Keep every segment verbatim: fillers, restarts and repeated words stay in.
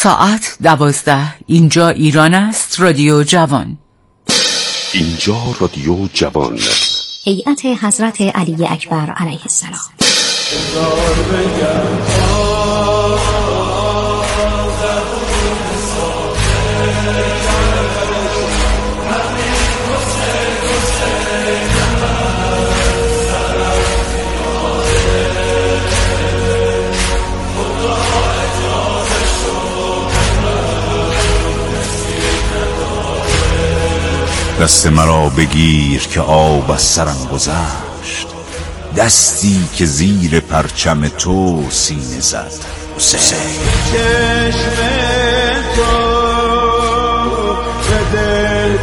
ساعت دوازده. اینجا ایران است. رادیو جوان. اینجا رادیو جوان. هیئت حضرت علی اکبر علیه السلام. دست مرا بگیر که آب از سرم گذشت، دستی که زیر پرچم تو سینه زد. حسین چشم تو به دل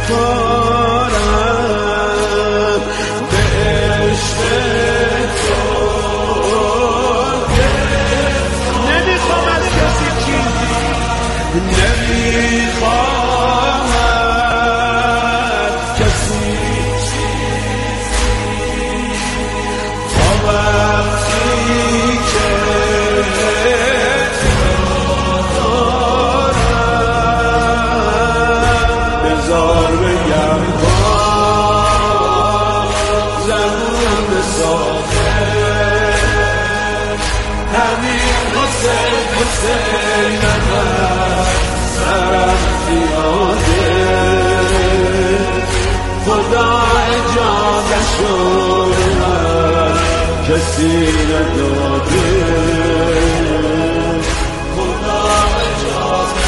کارم، به عشق تو نمیخوام از کسی چیزی، نمیخوام کسی نداده خدا اجازه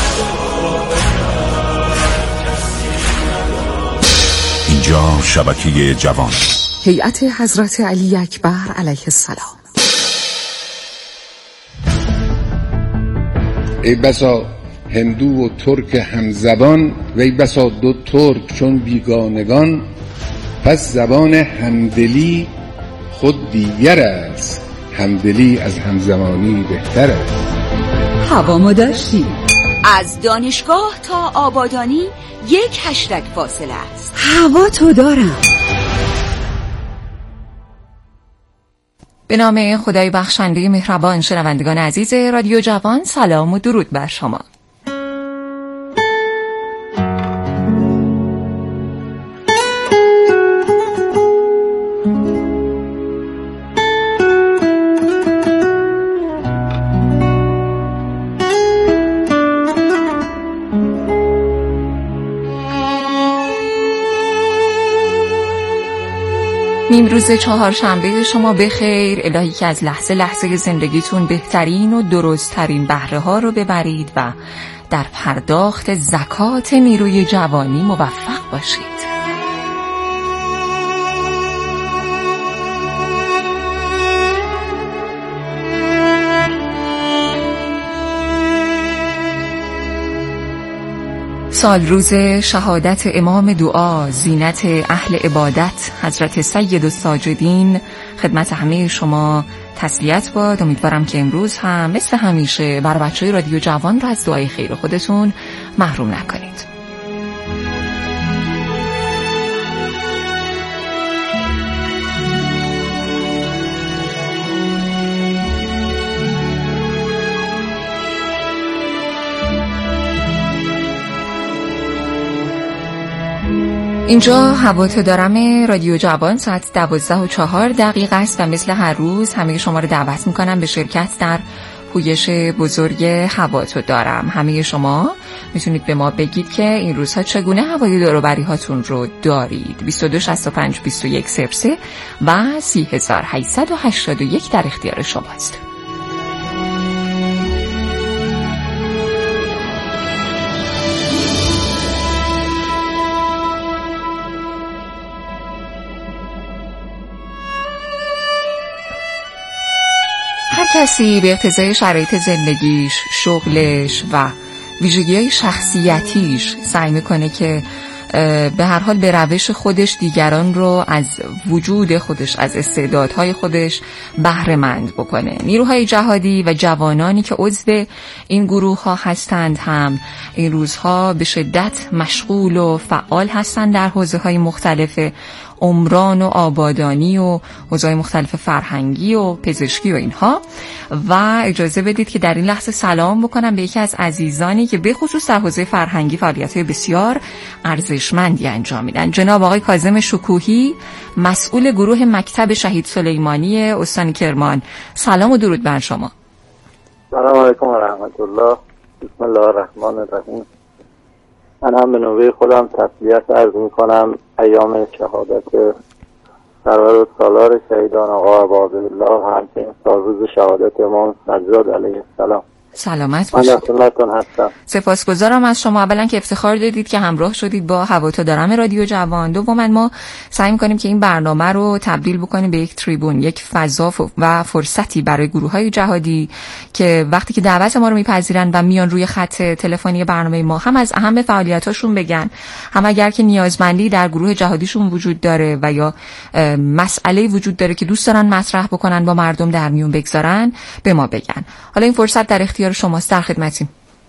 اینجا شبکه جوان. هیئت حضرت علی اکبر علیه السلام. ای بسا هندو و ترک همزبان، وی بسا دو ترک چون بیگانگان. پس زبان همدلی خود دیگر است، همدلی از همزمانی بهتر است. هوا ما داشتی؟ از دانشگاه تا آبادانی یک هشتگ فاصله است. هوا تو دارم. به نام خدای بخشنده مهربان، شنوندگان عزیز رادیو جوان، سلام و درود بر شما. نیمروز چهارشنبه شما بخیر. الهی که از لحظه لحظه زندگیتون بهترین و درستترین بهره ها رو ببرید و در پرداخت زکات نیروی جوانی موفق باشید. سال روز شهادت امام دعا، زینت اهل عبادت، حضرت سید الساجدین، خدمت همه شما تسلیت باد. امیدوارم که امروز هم مثل همیشه بر بچهای رادیو جوان رو از دعای خیر خودتون محروم نکنید. اینجا هوا تو دارم رادیو جوان، ساعت دوازده و چهار دقیقه است و مثل هر روز همه شما رو دعوت میکنم به شرکت در پویش بزرگ هوا تو دارم. همه شما میتونید به ما بگید که این روزها چگونه هوای دور و بری هاتون رو دارید. بیست و دو شصت و پنج بیست و یک صفر سه و سی هزار هشتصد و هشتاد و یک در اختیار شماست. هر کسی به اقتضای شرایط زندگیش، شغلش و ویژگی‌های شخصیتیش سعی میکنه که به هر حال به روش خودش دیگران رو از وجود خودش، از استعدادهای خودش بهره مند بکنه. نیروهای جهادی و جوانانی که عضو این گروه ها هستند هم این روزها به شدت مشغول و فعال هستند در حوزه های مختلف عمران و آبادانی و حوزه‌های مختلف فرهنگی و پزشکی و اینها. و اجازه بدید که در این لحظه سلام بکنم به یکی از عزیزانی که به خصوص در حوزه فرهنگی فعالیت‌های بسیار ارزشمندی انجام میدن، جناب آقای کاظم شکوهی، مسئول گروه مکتب شهید سلیمانی استان کرمان. سلام و درود بر شما. سلام علیکم و رحمت الله. بسم الله الرحمن الرحیم. من هم به نوبه خودم تسلیت عرض میکنم ایام شهادت سرور سالار شهیدان آقا عبادالله و همچنین سالروز شهادت امام سجاد علیه السلام. سلامت باشید. من در خدمتتون هستم. سپاسگزارم از شما، اولا که افتخار دادید که همراه شدید با هوا تا دارم رادیو جوان. دوما ما سعی می‌کنیم که این برنامه رو تبدیل بکنیم به یک تریبون، یک فضا و فرصتی برای گروه‌های جهادی که وقتی که دعوت ما رو میپذیرن و میان روی خط تلفنی برنامه ما، هم از اهم فعالیتاشون بگن، هم اگر که نیازمندی در گروه جهادیشون وجود داره و یا مسئله وجود داره که دوست دارن مطرح بکنن با مردم در میون بگذارن، به ما بگن. حالا این فرصت در اختیار شماست، در خدمتیم.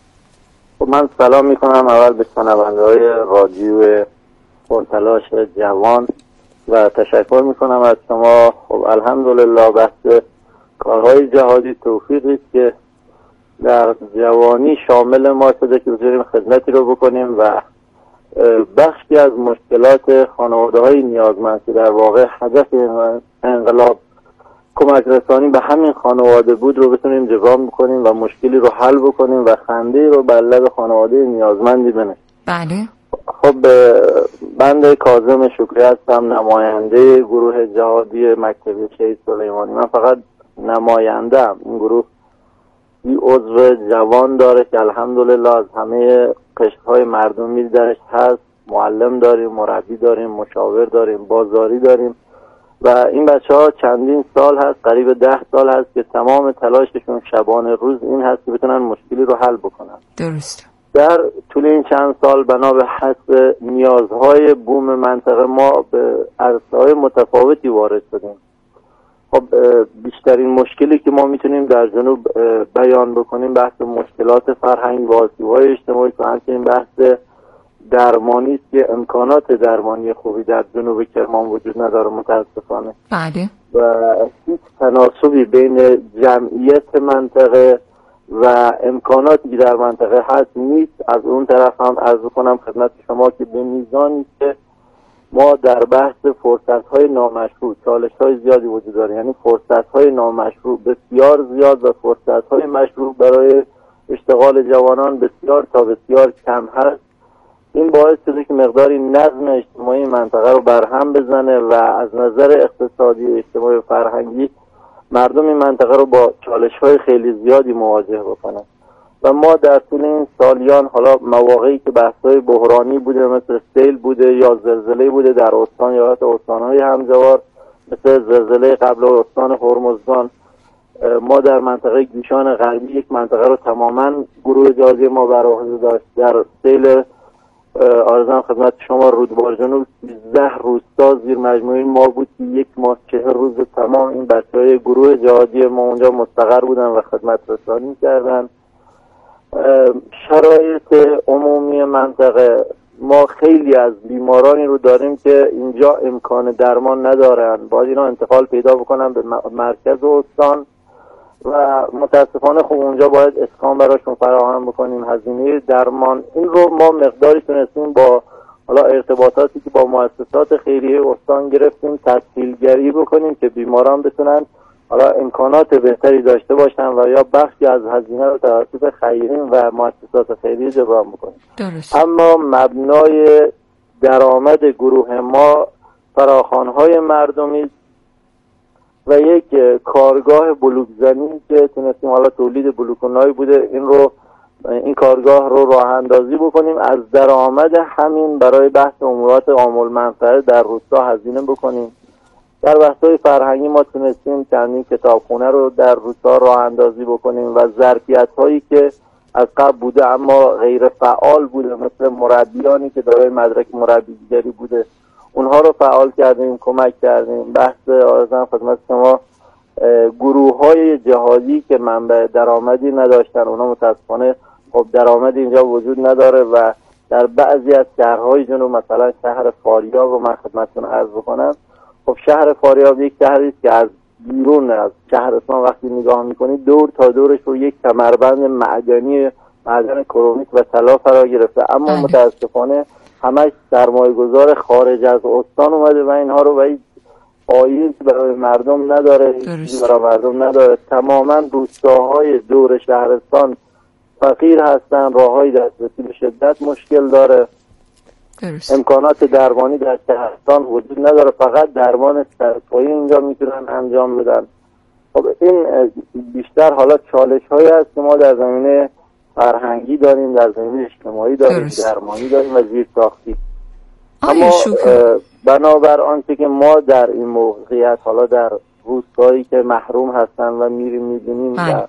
خب من سلام میکنم اول به شنونده‌های رادیو پرتلاش جوان و تشکر میکنم از شما. خب الحمدلله بحث کارهای جهادی توفیقی است که در جوانی شامل ما شده که بتونیم خدمتی رو بکنیم و بخشی از مشکلات خانواده‌های نیازمند که در واقع هدف انقلاب کمک رسانی به همین خانواده بود رو بتونیم جبران بکنیم و مشکلی رو حل بکنیم و خنده رو بر لب خانواده نیازمندی بنشیم. بله. خب بنده کاظم شکوهی هستم، نماینده گروه جهادی مکتب شهید سلیمانی. من فقط نماینده ام. این گروه این عضو جوان داره که الحمدلله از همه قشرهای مردمی درش هست. معلم داریم، مربی داریم، مشاور داریم، بازاری داریم و این بچه ها چندین سال هست، قریب ده سال هست که تمام تلاششون شبانه روز این هست که بتونن مشکلی رو حل بکنن. درست. در طول این چند سال بنا به حسب نیازهای بوم منطقه ما به عرصه‌های متفاوتی وارد شدیم. خب بیشترین مشکلی که ما میتونیم در جنوب بیان بکنیم بحث مشکلات فرهنگی و آسیب‌های اجتماعی و همچنین بحث درمانی است که امکانات درمانی خوبی در جنوب کرمان وجود نداره متاسفانه. بله. و هیچ تناسبی بین جمعیت منطقه و امکاناتی که در منطقه هست نیست. از اون طرف هم عرض کنم خدمت شما که به میزانی که ما در بحث فرصت‌های نامشروع چالش‌های زیادی وجود داره، یعنی فرصت‌های نامشروع بسیار زیاد و فرصت‌های مشروع برای اشتغال جوانان بسیار تا بسیار کم هست. این باعث شده که مقداری نظم اجتماعی منطقه رو برهم بزنه و از نظر اقتصادی، اجتماعی و فرهنگی مردم این منطقه رو با چالش‌های خیلی زیادی مواجه بکنن. و ما در طول این سالیان حالا مواقعی که بحث‌های بحرانی بوده مثل سیل بوده یا زلزله بوده در استان یا حتی استان‌های همجوار مثل زلزله قبل استان هرمزگان، ما در منطقه گیشان غربی یک منطقه رو تماماً گروه جهادی ما بر عهده داشت. در سیل آرزم خدمت شما رودبار جنوب سیزده روستا زیر مجموعه ما بود که یک ماه چهل روز تمام این بچه‌های گروه جهادی ما اونجا مستقر بودن و خدمت رسانی کردن. شرایط عمومی منطقه ما خیلی از بیمارانی رو داریم که اینجا امکان درمان ندارن، باید اینا انتقال پیدا بکنن به مرکز استان و متاسفانه خب اونجا باید اسکان براشون فراهم بکنیم، هزینه درمان. این رو ما مقداری تونستیم با حالا ارتباطاتی که با مؤسسات خیریه استان گرفتیم تسهیلگری بکنیم که بیماران بتونن حالا امکانات بهتری داشته باشن و یا بخشی از هزینه رو توسط خیرین و مؤسسات خیریه جبران بکنیم. درست. اما مبنای درآمد گروه ما فراخوان‌های مردمی و یک کارگاه بلوکزنی که تونستیم حالا تولید بلوکونایی بوده، این رو این کارگاه رو راه اندازی بکنیم، از درآمد همین برای بحث امورات عام المنفعه در روستا هزینه بکنیم. در بحث‌های فرهنگی ما تونستیم چندین کتابخونه رو در روستا راه اندازی بکنیم و ظرفیت‌هایی که از قبل بوده اما غیر فعال بوده مثل مربیانی که دارای مدرک مربیگری بوده اونها رو فعال کردیم، کمک کردیم. بحث آرزم خدمت شما گروه‌های جهادی که منبع درآمدی نداشتن، اونها متاسفانه خب درآمدی اینجا وجود نداره و در بعضی از شهرهای جنوب، مثلا شهر فاریاب رو من خدمتتون عرض بکنم. خب شهر فاریاب یک شهری است که از بیرون از شهرستان وقتی نگاه میکنید دور تا دورش رو یک کمربند معدنی، معدن کرومیت و طلا فرا گرفته، اما بله. متاسفانه همش سرمایه‌گذار خارج از استان اومده و اینها رو و هیچ فایده برای مردم نداره، درست. برای مردم نداره. تماما روستاهای دور شهرستان فقیر هستن، راههای دسترسی به شدت مشکل داره. درست. امکانات درمانی در شهرستان وجود نداره، فقط درمان سرپایی اینجا میتونن انجام بدن. خب این بیشتر حالا چالش هایی هست که ما در زمینه فرهنگی داریم، در زمینه اجتماعی داریم، درست. درمانی داریم و زیرساختی. اما بنابر آنچه که ما در این موقعیت حالا در روستایی که محروم هستن و میریم میبینیم و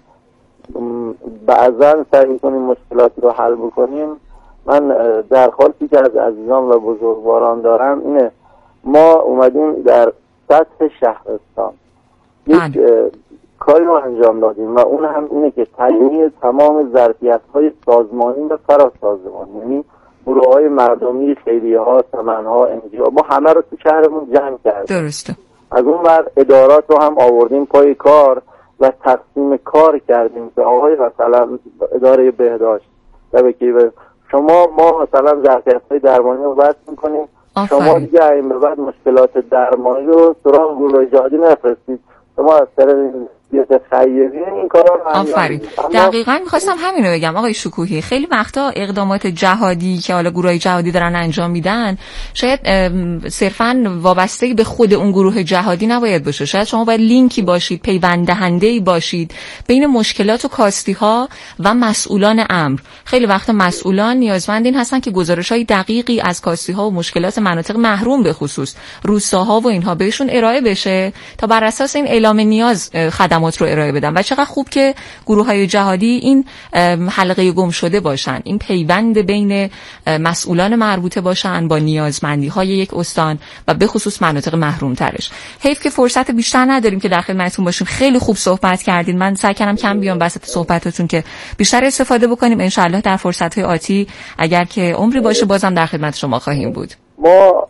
بعضا سعی کنیم مشکلاتی رو حل بکنیم، من درخواستی که از عزیزان و بزرگواران دارم اینه، ما اومدیم در سطح شهرستان یک کاری رو انجام دادیم و اون هم اینه که تجمیع تمام ظرفیت‌های سازمانی و فراسازمانی، یعنی گروه‌های مردمی، خیریه‌ها، سمن‌ها، انجی‌ها، ما همه رو تو شهرمون جمع کردیم. درسته. از اون ور ادارات رو هم آوردیم پای کار و تقسیم کار کردیم که آقای مثلا اداره بهداشت و بکی شما ما مثلا ظرفیت‌های درمانی رو وصل می‌کنیم، شما دیگه این به بعد مشکلات درمانی رو سراغ گروه جهادی نفرستید، شما از طریق بیت خیریه این کارا رو آفرین. دقیقاً می‌خواستم همین رو بگم آقای شکوهی. خیلی وقتا اقدامات جهادی که حالا گروهای جهادی دارن انجام میدن شاید صرفاً وابسته به خود اون گروه جهادی نباید باشه، شاید شما باید لینکی باشید، پیوند دهنده‌ای باشید بین مشکلات و کاستی‌ها و مسئولان امر. خیلی وقتا مسئولان نیازمند این هستن که گزارش‌های دقیقی از کاستی‌ها و مشکلات مناطق محروم به خصوص روستاها و اینها بهشون ارائه بشه تا بر اساس این اعلام نیاز خدمات رو ارائه بدن. و چقدر خوب که گروه‌های جهادی این حلقه گم شده باشن، این پیوند بین مسئولان مربوطه باشن با نیازمندی‌های یک استان و به خصوص مناطق محروم ترش. حیف که فرصت بیشتر نداریم که در خدمتتون باشیم. خیلی خوب صحبت کردین. من سعی کردم کم بیام وسط صحبتاتون که بیشتر استفاده بکنیم. ان شاءالله در فرصت‌های آتی اگر که عمری باشه بازم در خدمت شما خواهیم بود. ما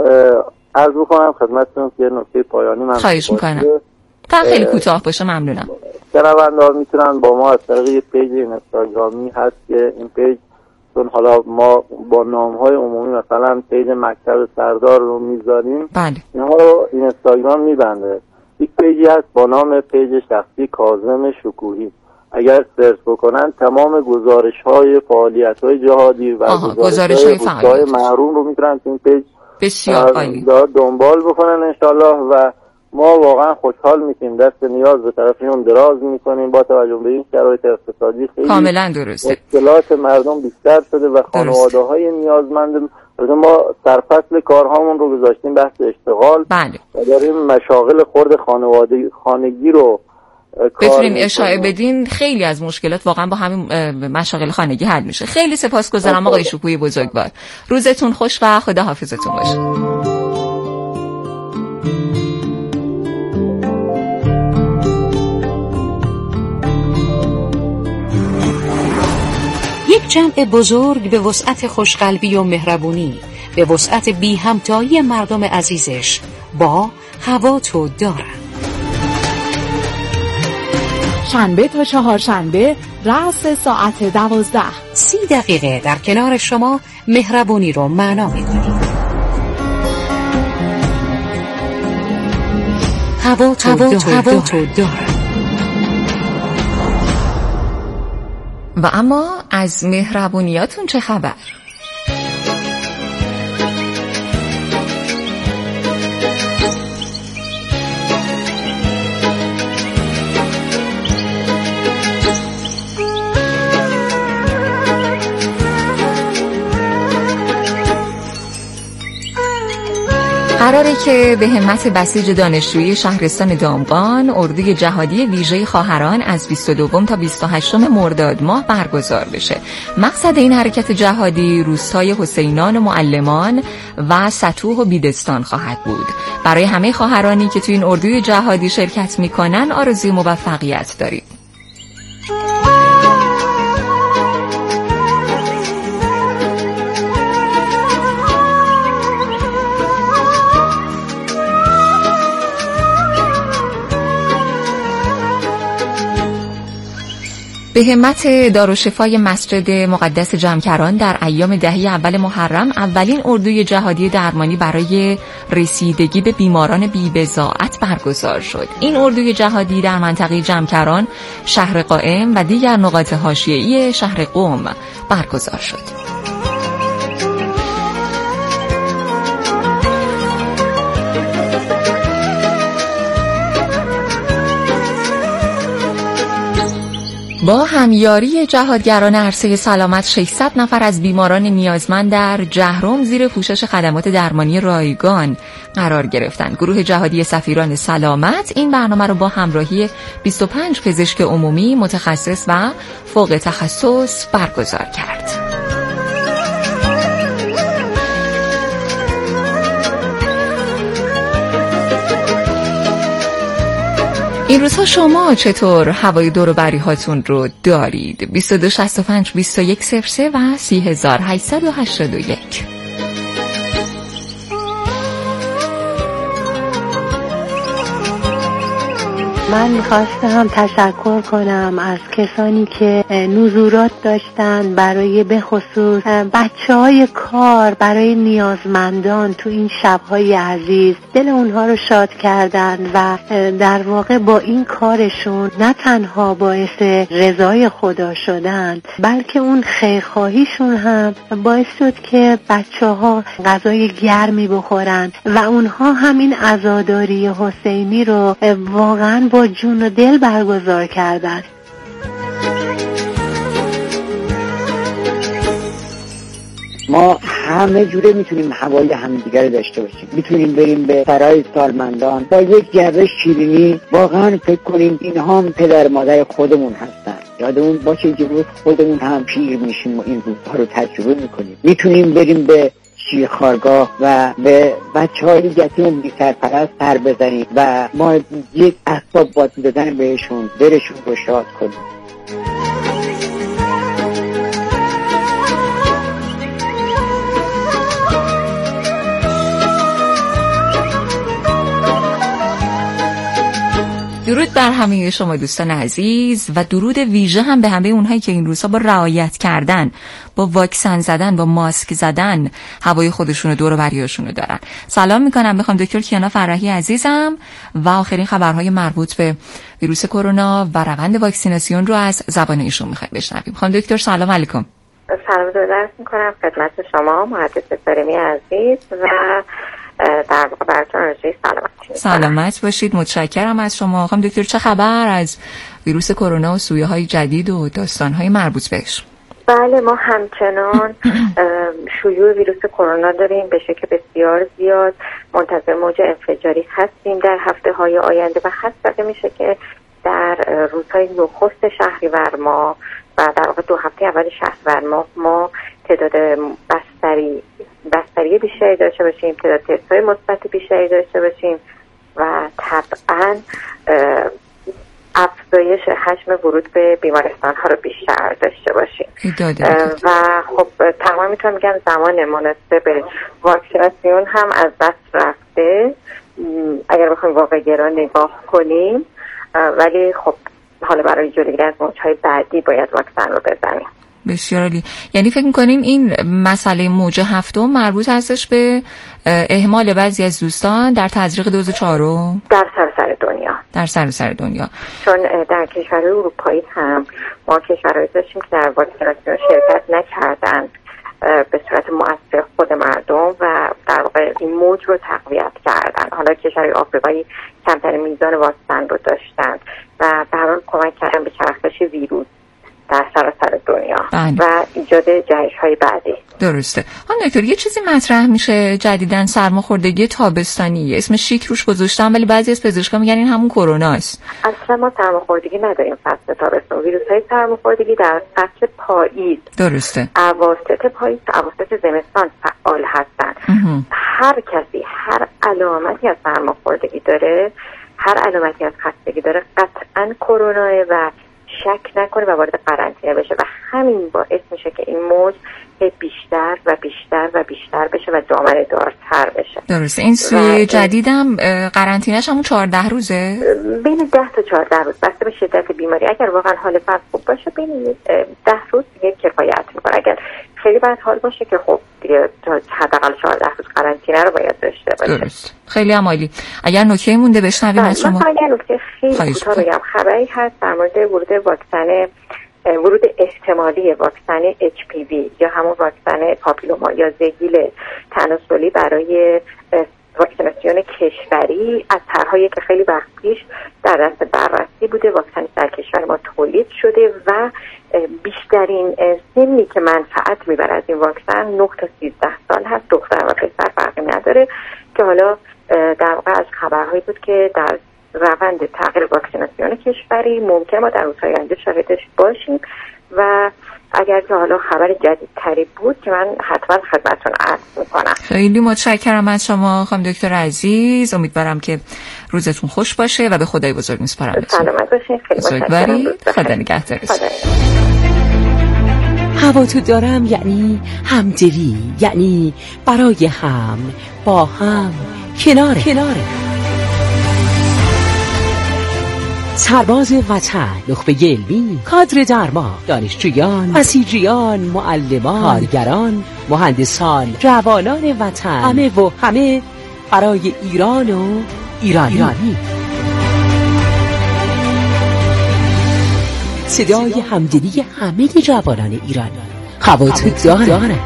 عرض می‌کنم خدمتتون که نکته پایانی من خواهش می‌کنم. تا خیلی کوتاه باشه ممنونم. شنوندگان میتونن با ما از طریق پیج اینستاگرامی هست که این پیج چون حالا ما با نام‌های عمومی مثلا پیج مکتب سردار رو میذاریم، بله. اینها رو اینستاگرام میبنده. یک پیجی هست با نام پیج شخصی کاظم شکوهی. اگر سرچ بکنن تمام گزارش‌های فعالیت‌های جهادی و گزارش‌های فعالیت محروم رو میتونن این پیج بسیار عالی دنبال بکنن انشالله و ما واقعا خوشحال میشیم، دست نیاز به طرفشون دراز میکنیم. با توجه به این شرایط اقتصادی خیلی کاملا درسته، مشکلات مردم بیشتر شده و خانواده‌های نیازمند ما سرفصل کارهامون رو گذاشتیم بحث اشتغال، بله. و داریم مشاغل خرد خانواده خانگی رو بتونیم اشاره بدین. خیلی از مشکلات واقعا با همین مشاغل خانگی حل میشه. خیلی سپاسگزارم آقای شکوهی بزرگوار. روزتون خوش و خداحافظتون باشه. یک جمع بزرگ به وسعت خوشقلبی و مهربونی، به وسعت بی همتایی مردم عزیزش با هوا تو دارن. شنبه تا چهارشنبه رأس ساعت دوازده سی دقیقه در کنار شما مهربونی رو معنا می‌کنیم. هوا تو دارن. و اما از مهربونیاتون چه خبر؟ قراره که به همت بسیج دانشجویی شهرستان دامغان اردوی جهادی ویژه خواهران از بیست و دو تا بیست و هشت مرداد ماه برگزار بشه. مقصد این حرکت جهادی روستای حسینان و معلمان و سطوح و بیدستان خواهد بود. برای همه خواهرانی که تو این اردوی جهادی شرکت میکنن آرزوی موفقیت داریم. به همت دارالشفای مسجد مقدس جمکران در ایام دهه اول محرم اولین اردوی جهادی درمانی برای رسیدگی به بیماران بی‌بضاعت برگزار شد. این اردوی جهادی در منطقه جمکران، شهر قائم و دیگر نقاط حاشیه‌ای شهر قم برگزار شد. با همیاری جهادگران عرصه سلامت ششصد نفر از بیماران نیازمند در جهرم زیر پوشش خدمات درمانی رایگان قرار گرفتند. گروه جهادی سفیران سلامت این برنامه را با همراهی بیست و پنج پزشک عمومی متخصص و فوق تخصص برگزار کرد. این روزها شما چطور هوای دور و بری هاتون رو دارید؟ بیست و دو شصت و پنج بیست و یک صفر سه و سی هزار هشتصد و هشتاد و یک. من میخواستم تشکر کنم از کسانی که نزورات داشتن برای به خصوص بچه های کار، برای نیازمندان تو این شبهای عزیز. دل اونها رو شاد کردن و در واقع با این کارشون نه تنها باعث رضای خدا شدن، بلکه اون خیرخواهیشون هم باعث شد که بچه ها غذای گرمی بخورن و اونها همین عزاداری حسینی رو واقعا با جون و دل برگزار کردن. ما همه جوره میتونیم هوای همدیگر رو داشته باشیم، میتونیم بریم به سرای سالمندان با یک جعبه شیرینی. واقعا فکر کنیم اینها هم پدر مادر خودمون هستن. یادمون باشه که روز خودمون هم پیر میشیم و این روزها رو تجربه میکنیم. میتونیم بریم به شیرخوارگاه و به بچه های یتیم و بی سرپرست سر بزنیم و ما یک اسباب بازی دادن بهشون، دلشون رو شاد کنیم. درود بر همه شما دوستان عزیز و درود ویژه هم به همه اونهایی که این روزها با رعایت کردن، با واکسن زدن، با ماسک زدن هوای خودشون و دور و بریاشون رو دارن. سلام میکنم بخوام دکتر کیانا فرحی عزیزم و آخرین خبرهای مربوط به ویروس کرونا و روند واکسیناسیون رو از زبان ایشون میخوایم بشنویم. خانم دکتر سلام علیکم. سلام درود میکنم خدمت شما محدث فرمی عزیز و در واقع براتون آرزوی سلامت سلامت باشید. متشکرم از شما. خانم دکتر چه خبر از ویروس کرونا و سویه های جدید و داستان های مربوط بهش؟ بله ما همچنان شیوع ویروس کرونا داریم به شکل بسیار زیاد. منتظر موج انفجاری هستیم در هفته های آینده و حد میشه که در روزهای نخست شهریور ماه و در واقع دو هفته اول شهریور ماه ما تعداد بستری بستری بیشتری داشته باشیم، تعداد تست‌های مثبت بیشتری داشته باشیم و طبعاً افزایش حجم ورود به بیمارستان ها رو بیشتر داشته باشیم و خب تمام میتونم بگم زمان مناسب واکسیناسیون هم از دست رفته اگر بخوایم واقع گرا نگاه کنیم، ولی خب حالا برای جلوگیری از موجهای بعدی باید واکسن رو بزنیم. بسیار عالی. یعنی فکر می‌کنین این مسئله موج هفتم مربوط هستش به اهمال بعضی از دوستان در تزریق دوز چهارم در سراسر دنیا در سراسر دنیا چون در کشورهای اروپایی هم ما کشورهایی داشتیم که در واکسیناسیون شرکت نکردند به صورت مؤثر خود مردم و در واقع این موج رو تقویت کردن. حالا کشورهای آفریقایی کمترین میزان واکسن رو داشتند و به هر حال کمک کردن به چرخش ویروس در سراسر دنیا بله. و ایجاد جهش‌های بعدی. درسته. آن دکتر یه چیزی مطرح میشه جدیداً سرماخوردگی تابستانی، اسم شیک روش گذاشتن ولی بعضی از پزشکا میگن این همون کروناست. اصلا ما سرماخوردگی نداریم فصل تابستون. ویروس‌های سرماخوردگی در فصل پاییز، درسته، اواسط پاییز تا اواسط زمستان فعال هستن. هر کسی هر علامتی از سرماخوردگی داره، هر علامتی از خستگی داره، قطعاً کروناه و شک نکنه و وارد قرنطینه بشه و همین باعث میشه که این موج بیشتر و بیشتر و بیشتر بشه و دامنه دارتر بشه. درسته. این سویه جدیدم قرنطینه‌اش همون چهارده روزه؟ بین ده تا چهارده روز بسته به شدت بیماری. اگر واقعا حال فرد خوب باشه بین ده روز دیگه کفایت میکنه. اگر خیلی بد حال باشه که خب دیگه حداقل چهارده روز قرنطینه رو باید داشته باشه. درست. خیلی هم عالی. اگر نکته مونده بشنویم از شما. مثلا اگر نکته خیلی کوتاه بگم، خبری هست در مورد ورود واکسن ورود احتمالی واکسن اچ پی وی یا همون واکسن پاپیلوما یا زگیل تناسلی برای واکسیناسیون کشوری از طرحهایی که خیلی وقت پیش در دست بررسی بوده. واکسن در کشور ما تولید شده و بیشترین سنی که منفعت میبره از این واکسن نه تا سیزده سال هست. دختر و پسر فرقی نداره که حالا در واقع از خبرهایی بود که در روند تغییر واکسیناسیون کشوری ممکن ما در روزهای آینده شاهدش باشیم و اگر که حالا خبر جدیدتری بود که من حتما خدمتتون عرض میکنم. خیلی متشکرم از شما خانم دکتر عزیز. امیدوارم که روزتون خوش باشه و به خدای بزرگ میسپارم. سلامت باشین. خیلی متشکرم. خدا نگهدارتون. هوا تو دارم یعنی همدلی، یعنی برای هم، با هم، کنار کنار سرباز وطن، نخبه علمی، کادر درمان، دانشجویان، بسیجیان، معلمان، کارگران، مهندسان، جوانان وطن، همه و همه برای ایران و ایرانی, ایرانی. صدای همدلی همه جوانان ایران. هوا تو داره.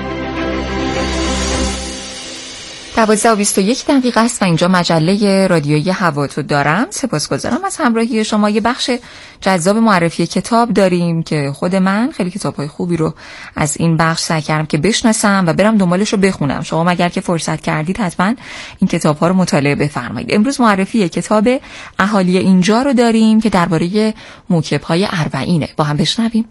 دوازده و بیست و یک دقیقه است و اینجا مجله رادیویی هوا تو دارم. سپاسگزارم از همراهی شما. یه بخش جذاب معرفی کتاب داریم که خود من خیلی کتاب‌های خوبی رو از این بخش سعی کردم که بشناسم و برم دنبالش رو بخونم. شما اگر که فرصت کردید حتما این کتاب‌ها رو مطالعه بفرمایید. امروز معرفی کتاب اهالی اینجا رو داریم که درباره موکب‌های اربعینه. با هم بشنویم.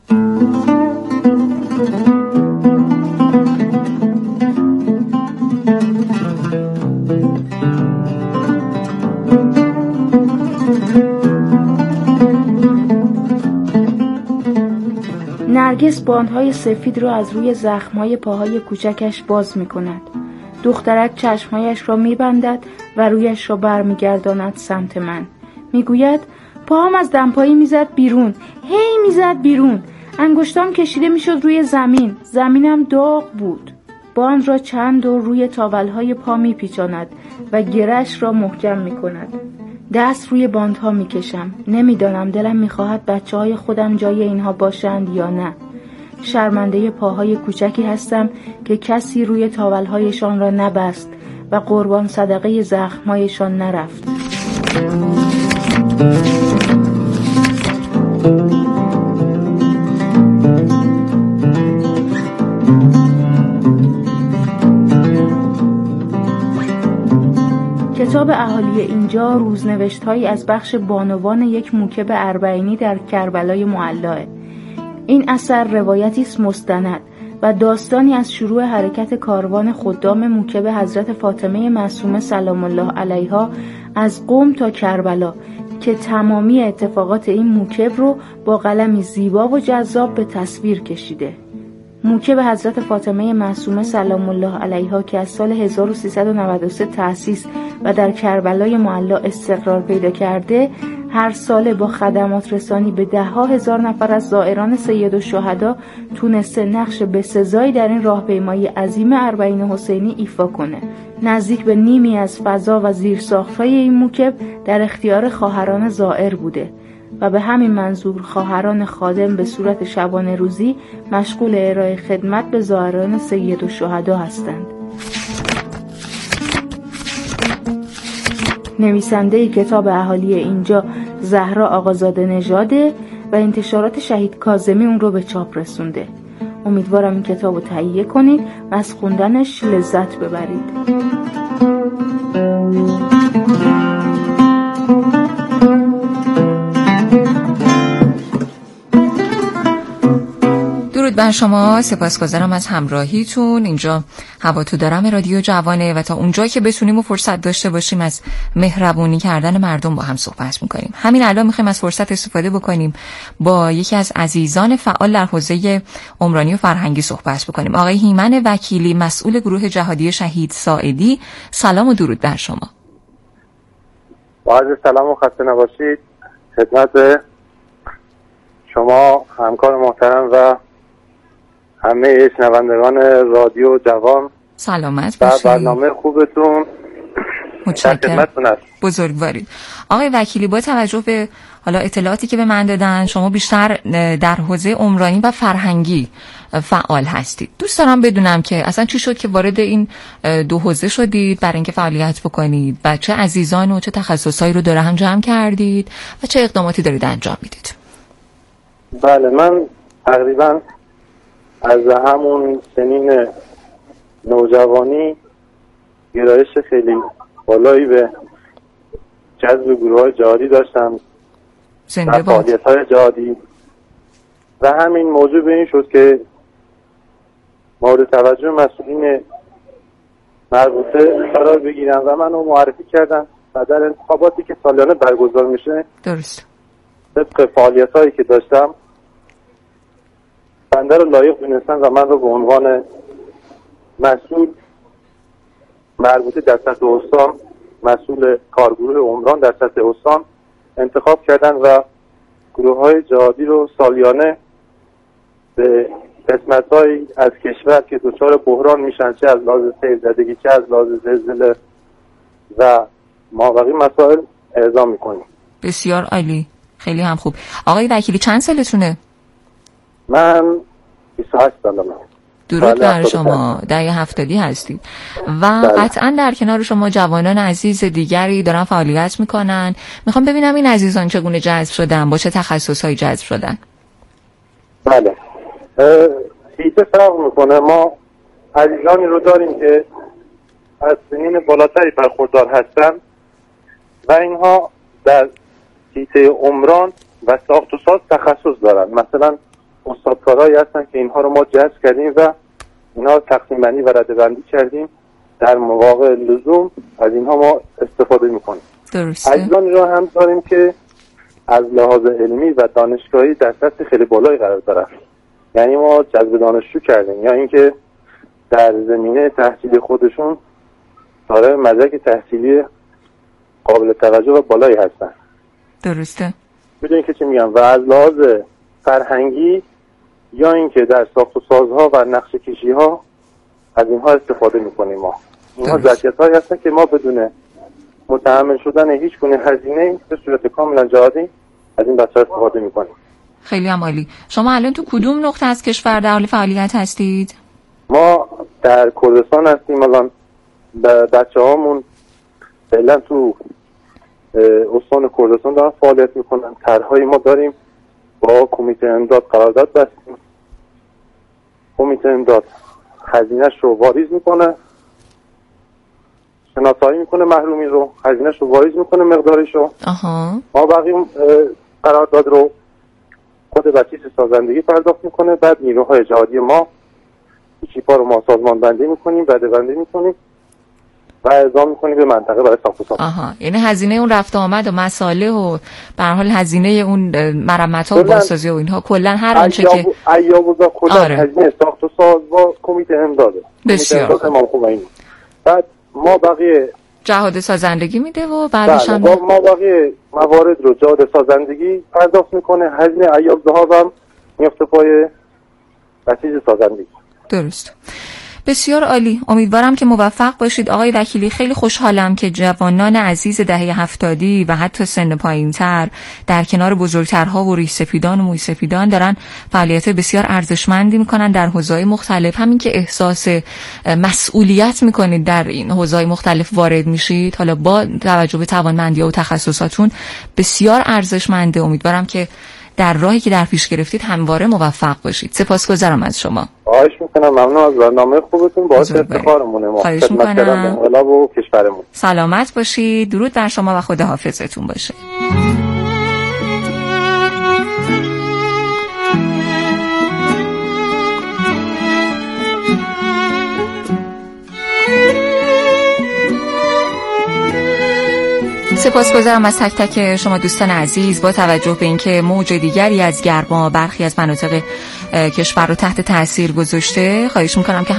نرگس باندهای سفید را از روی زخمهای پاهای کوچکش باز می کند. دخترک چشمهایش را می بندد و رویش را بر می گرداند سمت من. می گوید پاهم از دمپایی می زد بیرون، هی می زد بیرون. انگشتام کشیده می شد روی زمین، زمینم داغ بود. باند را چند دور روی تاولهای پا می پیچاند و گرش را محکم می کند. دست روی باندها می کشم. نمی دانم دلم می خواهد بچه های خودم جای اینها باشند یا نه. شرمنده پاهای کوچکی هستم که کسی روی تاولهایشان را نبست و قربان صدقه زخمهایشان نرفت. کتاب اهالی اینجا روزنوشت‌هایی از بخش بانوان یک موکب اربعینی در کربلای معلاه. این اثر روایتی است مستند و داستانی از شروع حرکت کاروان خدام موکب حضرت فاطمه معصومه سلام الله علیها از قم تا کربلا که تمامی اتفاقات این موکب رو با قلمی زیبا و جذاب به تصویر کشیده. موکب حضرت فاطمه معصومه سلام الله علیها که از سال هزار و سیصد و نود و سه تأسیس و در کربلای معلی استقرار پیدا کرده، هر ساله با خدمات رسانی به ده ها هزار نفر از زائران سیدالشهدا تونسته نقش بسزایی در این راهپیمایی عظیم اربعین حسینی ایفا کنه. نزدیک به نیمی از فضا و زیرساخت‌های این موکب در اختیار خواهران زائر بوده و به همین منظور خواهران خادم به صورت شبانه روزی مشغول ارائه خدمت به زائران سیدالشهدا هستند. نویسنده کتاب اهالی اینجا زهرا آقازاده نژاده و انتشارات شهید کاظمی اون رو به چاپ رسونده. امیدوارم این کتاب رو تهیه کنید و از خوندنش لذت ببرید. درود بر شما، سپاسگزارم از همراهیتون. اینجا هوا تو دارم رادیو جوانه و تا اونجایی که بتونیم و فرصت داشته باشیم از مهربونی کردن مردم با هم صحبت میکنیم. همین الان میخوایم از فرصت استفاده بکنیم با یکی از عزیزان فعال در حوزه عمرانی و فرهنگی صحبت بکنیم. آقای هیمن وکیلی، مسئول گروه جهادی شهید ساعدی. سلام و درود بر شما. با عرض سلام و خسته نباشید خدمت شما همکار محترم و همه شنوندگان رادیو جوان. سلامت باشید. برنامه خوبتون متشکرم. بزرگوارید. آقای وکیلی، با توجه به حالا اطلاعاتی که به من دادن شما بیشتر در حوزه عمرانی و فرهنگی فعال هستید. دوست دارم بدونم که اصلا چی شد که وارد این دو حوزه شدید برای اینکه فعالیت بکنید و چه عزیزان و چه تخصصایی رو دور هم جمع کردید و چه اقداماتی دارید انجام میدید؟ بله، من تقریبا از همون سنین نوجوانی گرایش خیلی بالایی به جذب گروه‌های جهادی داشتم و فعالیت‌های جهادی و همین موضوع به این شد که مورد توجه مسئولین مربوطه قرار بگیرم و منو معرفی کردن و در انتخاباتی که سالیانه برگزار میشه درست طبق فعالیت‌هایی که داشتم بنده رو لایق دونستن و من رو به عنوان مسئول مربوطه در سطح استان، مسئول کارگروه عمران در سطح استان انتخاب کردن و گروه‌های جهادی رو سالیانه به قسمت‌هایی از کشور که دچار بحران میشن، چه از لحاظ سیل زدگی چه از لحاظ زلزله و مابقی مسائل، اعزام میکنیم. بسیار عالی، خیلی هم خوب. آقای وکیلی چند سالتونه؟ من بیست و هشت سالمه. درود بر شما، دهه هفتادی هستید و قطعا در کنار شما جوانان عزیز دیگری دارن فعالیت میکنن. میخوام ببینم این عزیزان چگونه جذب شدن، با چه تخصصهایی جذب شدن؟ بله، حیطه فرق میکنه. ما عزیزانی رو داریم که از سنین بالاتری برخوردار هستن و اینها در حیطه عمران و ساخت و ساز تخصص دارن. مثلا استادکارهایی هستن که اینها رو ما جذب کردیم و اینها تقسیم بندی و رده‌بندی کردیم، در مواقع لزوم از اینها ما استفاده میکنیم. درسته. عزیزانی رو هم داریم که از لحاظ علمی و دانشگاهی در سطح خیلی بالایی قرار دارن، یعنی ما جذب دانشجو کردیم یا اینکه در زمینه تحصیلی خودشون دارای مدرک تحصیلی قابل توجه و بالایی هستن. درسته. میدونی که چی میگم. و از لحاظ فرهنگی یا اینکه در ساخت و سازها و نقشه کشی ها از اینها استفاده میکنیم. ما اینها ظرفیت هایی هستن که ما بدون متحمل شدن هیچ گونه هزینه به صورت کاملا جهادی از این بچه‌ها استفاده میکنیم. خیلی هم عالی. شما الان تو کدوم نقطه از کشور در حال فعالیت هستید؟ ما در کردستان هستیم. الان بچه‌هامون فعلا تو استان کردستان دارن فعالیت میکنن. طرح‌های ما داریم، با کمیته امداد قرارداد بستیم. کمیته امداد هزینه‌اش رو واریز میکنه، شناسایی میکنه محرومی رو، هزینه‌اش رو واریز میکنه مقدارش رو. آها. ما بقیه قرارداد رو خود بچیس سازندگی پرداخت میکنه. بعد نیروهای جهادی ما چیپا رو ما سازمان بندی میکنیم، رده بندی میکنیم و اعزام میکنیم به منطقه برای ساخت و ساز. آها، یعنی هزینه اون رفت آمد و مساله و به هر حال هزینه اون مرمت‌ها و بازسازی و اینها کلا هر آنچه که ایابوزا کلا آره. هزینه ساخت و ساز با کمیته امداده. بسیار خوب. بعد ما بقیه جهاد سازندگی میده و بعدش هم ما بقیه موارد رو جهاد سازندگی پرداخت میکنه. هزینه ایابوزا هم میفته پای بچیس سازندگی. درست. بسیار عالی. امیدوارم که موفق باشید آقای وکیلی. خیلی خوشحالم که جوانان عزیز دهه هفتادی و حتی سن پایین‌تر در کنار بزرگترها و ریش سفیدان و موی سفیدان دارن فعالیت بسیار ارزشمندی میکنن در حوزه‌های مختلف. همین که احساس مسئولیت میکنید در این حوزه‌های مختلف وارد میشید، حالا با توجه به توانمندی‌ها و تخصصاتون، بسیار ارزشمنده. امیدوارم که در راهی که در پیش گرفتید همواره موفق باشید. سپاسگزارم از شما. خواهش میکنم. ممنون از برنامه خوبتون. باعث افتخارمونه ما. خواهش میکنم. انقلاب و کشورمون. سلامت باشید. درود بر شما و خداحافظتون باشه. سپاسگزارم از تک تک شما دوستان عزیز. با توجه به اینکه موج دیگری از گرما برخی از مناطق کشور رو تحت تاثیر گذاشته، خواهش میکنم که